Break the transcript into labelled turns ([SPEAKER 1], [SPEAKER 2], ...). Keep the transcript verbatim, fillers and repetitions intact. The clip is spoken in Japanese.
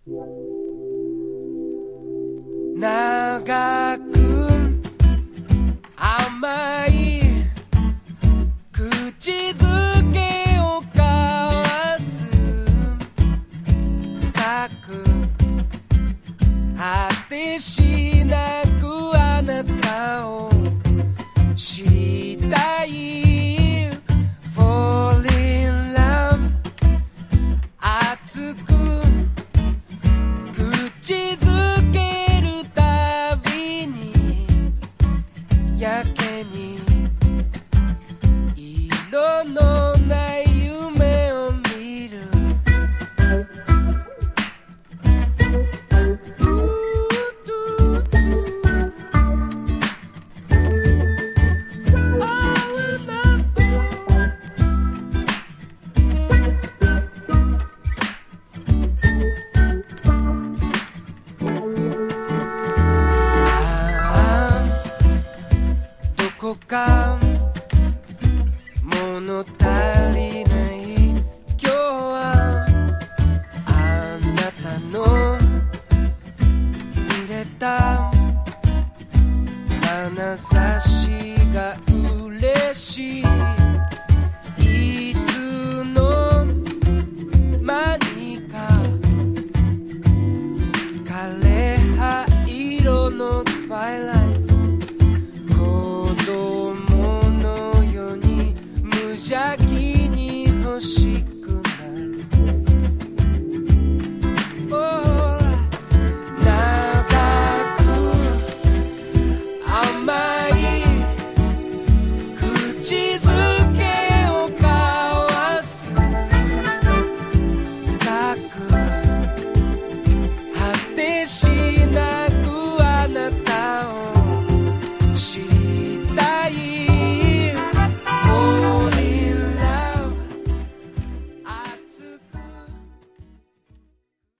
[SPEAKER 1] 長く甘い口づけを交わす深く果てしなくあなたを知りたい Fall in love 熱く口づけるたびにやけに色のない夢を見るどこか物足りない今日はあなたの濡れた眼差しが嬉しい